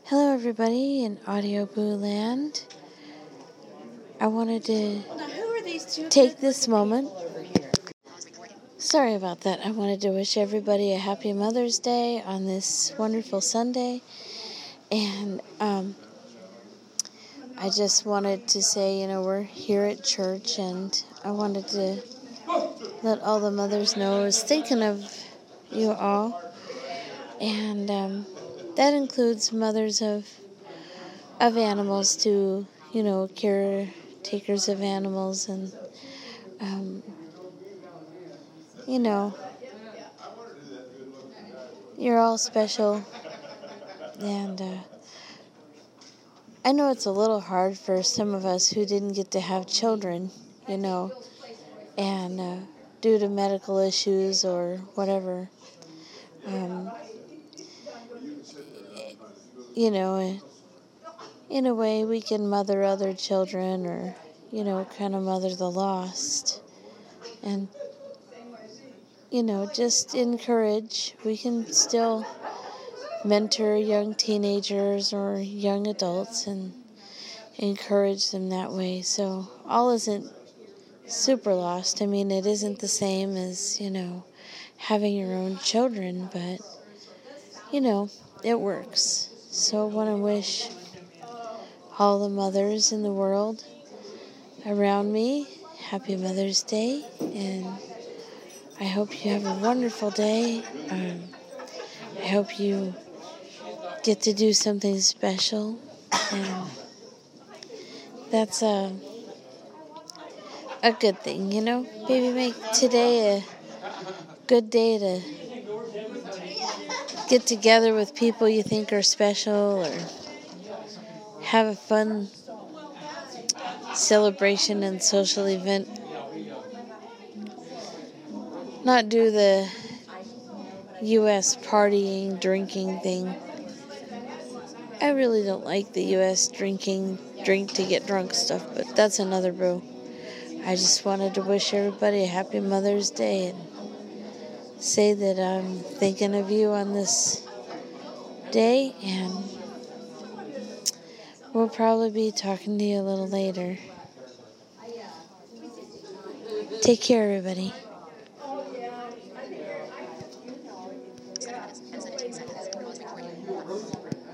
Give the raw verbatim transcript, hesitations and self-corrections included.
Hello, everybody in Audio Boo Land. I wanted to take this moment. Sorry about that. I wanted to wish everybody a happy Mother's Day on this wonderful Sunday. And um, I just wanted to say, you know, we're here at church, and I wanted to let all the mothers know I was thinking of you all. And um, that includes mothers of of animals to, you know, caretakers of animals, and, um, you know, you're all special, and uh, I know it's a little hard for some of us who didn't get to have children, you know, and uh, due to medical issues or whatever, um, you know, in a way we can mother other children, or, you know, kind of mother the lost, and, you know, just encourage. We can still mentor young teenagers or young adults and encourage them that way. So all isn't super lost. I mean, it isn't the same as, you know, having your own children, but, you know, it works. So I want to wish all the mothers in the world around me happy Mother's Day, and I hope you have a wonderful day. Um, I hope you get to do something special, and that's a a good thing, you know. Maybe make today a good day to get together with people you think are special, or have a fun celebration and social event. Not do the U S partying, drinking thing. I really don't like the U S drinking, drink to get drunk stuff, but that's another brew. I just wanted to wish everybody a happy Mother's Day and say that I'm thinking of you on this day, and we'll probably be talking to you a little later. Take care, everybody.